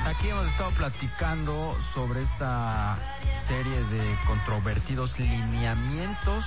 Aquí hemos estado platicando sobre esta serie de controvertidos lineamientos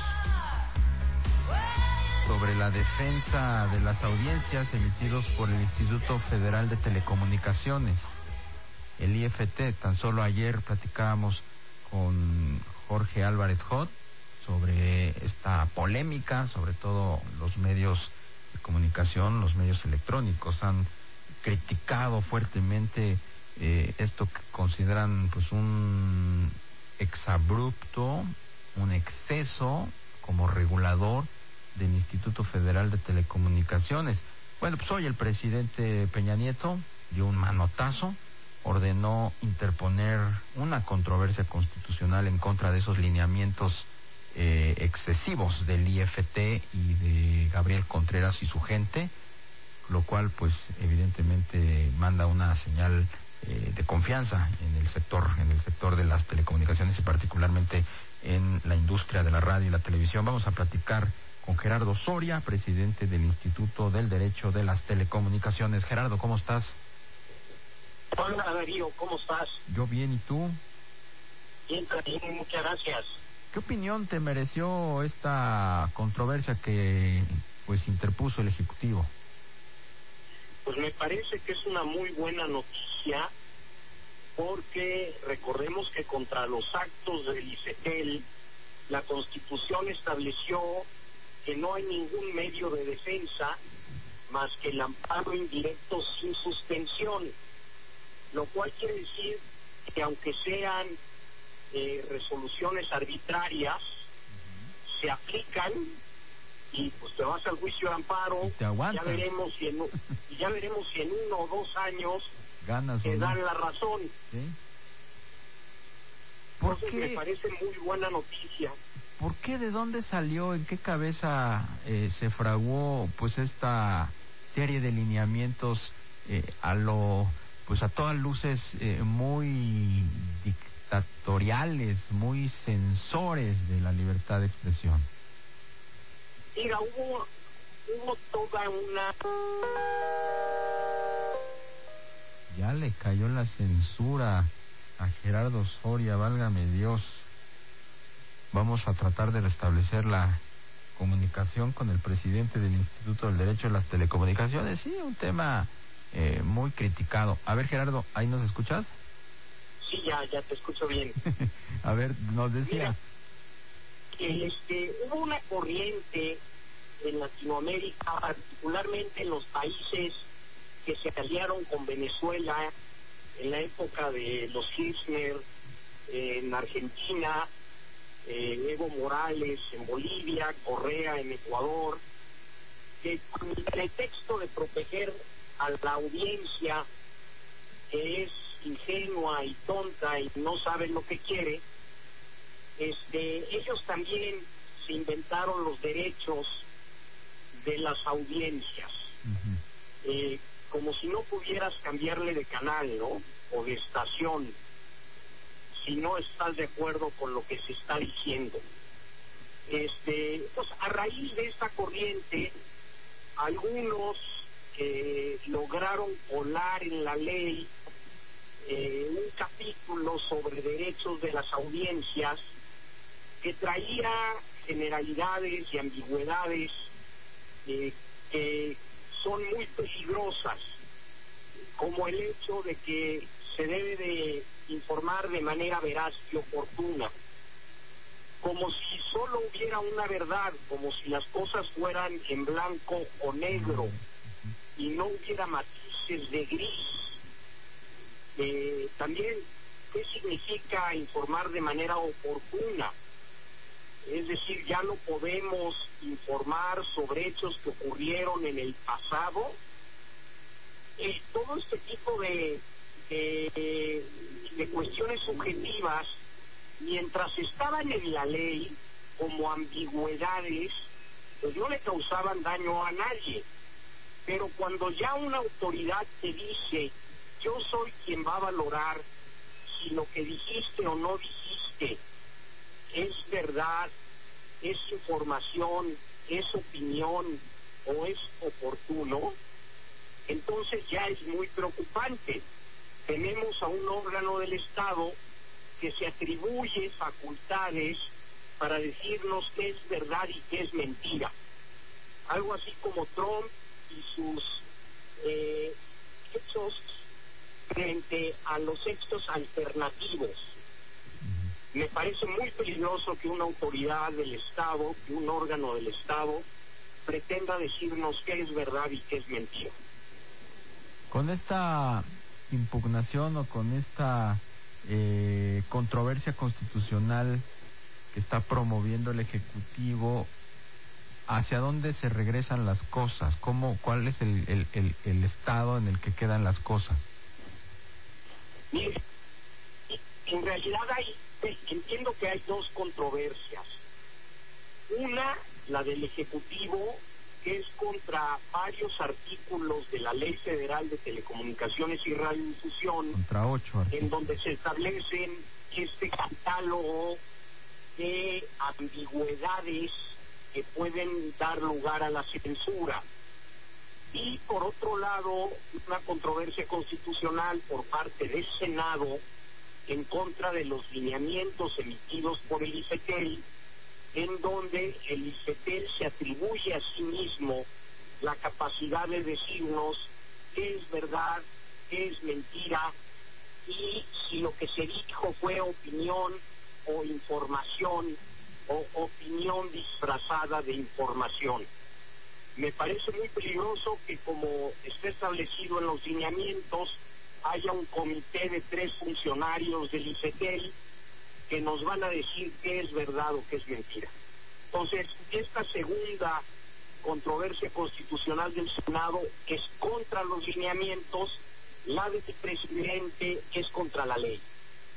sobre la defensa de las audiencias emitidos por el Instituto Federal de Telecomunicaciones, el IFT. Tan solo ayer platicábamos con Jorge Álvarez Hot sobre esta polémica. Sobre todo los medios de comunicación, los medios electrónicos han criticado fuertemente esto que consideran pues un exabrupto, un exceso como regulador del Instituto Federal de Telecomunicaciones. Bueno, pues hoy el presidente Peña Nieto dio un manotazo, ordenó interponer una controversia constitucional en contra de esos lineamientos excesivos del IFT y de Gabriel Contreras y su gente, lo cual pues evidentemente manda una señal de confianza en el sector de las telecomunicaciones y particularmente en la industria de la radio y la televisión. Vamos a platicar con Gerardo Soria, presidente del Instituto del Derecho de las Telecomunicaciones. Gerardo, ¿cómo estás? Hola Darío, ¿cómo estás? Yo bien, ¿y tú? Bien, también, muchas gracias. ¿Qué opinión te mereció esta controversia que pues interpuso el Ejecutivo? Pues me parece que es una muy buena noticia, porque recordemos que contra los actos del IFETEL, la Constitución estableció que no hay ningún medio de defensa más que el amparo indirecto sin suspensión, lo cual quiere decir que aunque sean resoluciones arbitrarias, se aplican y pues te vas al juicio de amparo. Ya veremos si en uno o 2 años ganas te dan la razón. ¿Sí? Entonces me parece muy buena noticia. ¿Por qué? ¿De dónde salió? ¿En qué cabeza se fraguó pues esta serie de lineamientos a todas luces muy dictatoriales, muy censores de la libertad de expresión? Mira, hubo toda una... Ya le cayó la censura a Gerardo Soria, válgame Dios. Vamos a tratar de restablecer la comunicación con el presidente del Instituto del Derecho de las Telecomunicaciones. Sí, un tema muy criticado. A ver, Gerardo, ¿ahí nos escuchas? Sí, ya te escucho bien. A ver, nos decías. Mira, hubo una corriente en Latinoamérica, particularmente en los países que se aliaron con Venezuela en la época de los Kirchner, en Argentina, Evo Morales en Bolivia, Correa en Ecuador, que con el pretexto de proteger a la audiencia, que es ingenua y tonta y no sabe lo que quiere, ellos también se inventaron los derechos de las audiencias. Como si no pudieras cambiarle de canal, ¿no? O de estación, si no estás de acuerdo con lo que se está diciendo. Pues a raíz de esta corriente, algunos lograron colar en la ley un capítulo sobre derechos de las audiencias que traía generalidades y ambigüedades que son muy peligrosas, como el hecho de que se debe de informar de manera veraz y oportuna, como si solo hubiera una verdad, como si las cosas fueran en blanco o negro y no hubiera matices de gris. También, ¿qué significa informar de manera oportuna? Es decir, ya no podemos informar sobre hechos que ocurrieron en el pasado. Todo este tipo de cuestiones subjetivas, mientras estaban en la ley como ambigüedades, pues no le causaban daño a nadie. Pero cuando ya una autoridad te dice, yo soy quien va a valorar si lo que dijiste o no dijiste es verdad, es información, es opinión o es oportuno, entonces ya es muy preocupante, tenemos a un órgano del Estado que se atribuye facultades para decirnos qué es verdad y qué es mentira. Algo así como Trump y sus hechos frente a los hechos alternativos. Me parece muy peligroso que una autoridad del Estado, que un órgano del Estado, pretenda decirnos qué es verdad y qué es mentira. Con esta impugnación o con esta controversia constitucional que está promoviendo el Ejecutivo, ¿hacia dónde se regresan las cosas? ¿Cuál es el estado en el que quedan las cosas? Mire, en realidad entiendo que hay dos controversias. Una, la del Ejecutivo, que es contra varios artículos de la Ley Federal de Telecomunicaciones y Radiodifusión, contra 8 artículos, en donde se establecen este catálogo de ambigüedades que pueden dar lugar a la censura. Y por otro lado, una controversia constitucional por parte del Senado en contra de los lineamientos emitidos por el IFETEL, en donde el IFETEL se atribuye a sí mismo la capacidad de decirnos qué es verdad, qué es mentira, y si lo que se dijo fue opinión o información, o opinión disfrazada de información. Me parece muy peligroso que, como está establecido en los lineamientos, haya un comité de 3 funcionarios del IFETEL que nos van a decir qué es verdad o qué es mentira. Entonces, esta segunda controversia constitucional del Senado es contra los lineamientos, la del presidente es contra la ley.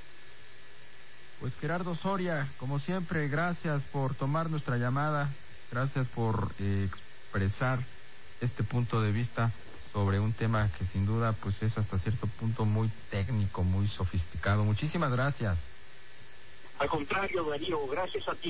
Pues Gerardo Soria, como siempre, gracias por tomar nuestra llamada, gracias por expresar este punto de vista sobre un tema que sin duda pues es hasta cierto punto muy técnico, muy sofisticado. Muchísimas gracias. Al contrario, Darío, gracias a ti.